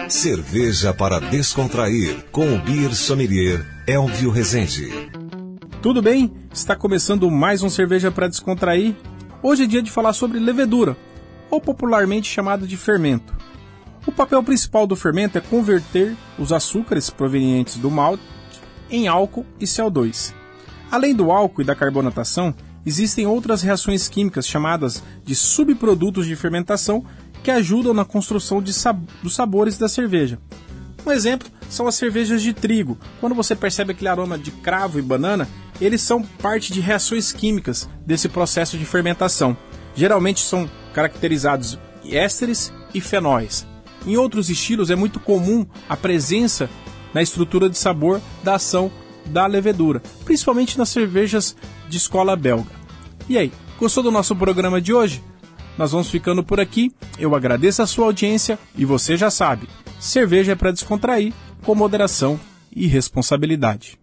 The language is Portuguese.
Cerveja para descontrair, com o Beer Sommelier Elvio Rezende. Tudo bem? Está começando mais um Cerveja para Descontrair. Hoje é dia de falar sobre levedura, ou popularmente chamada de fermento. O papel principal do fermento é converter os açúcares provenientes do malte em álcool e CO2. Além do álcool e da carbonatação, existem outras reações químicas chamadas de subprodutos de fermentação que ajudam na construção dos sabores da cerveja. Um exemplo são as cervejas de trigo. Quando você percebe aquele aroma de cravo e banana, eles são parte de reações químicas desse processo de fermentação. Geralmente são caracterizados ésteres e fenóis. Em outros estilos é muito comum a presença na estrutura de sabor da ação da levedura, principalmente nas cervejas de escola belga. E aí, gostou do nosso programa de hoje? Nós vamos ficando por aqui, eu agradeço a sua audiência e você já sabe, cerveja é para descontrair, com moderação e responsabilidade.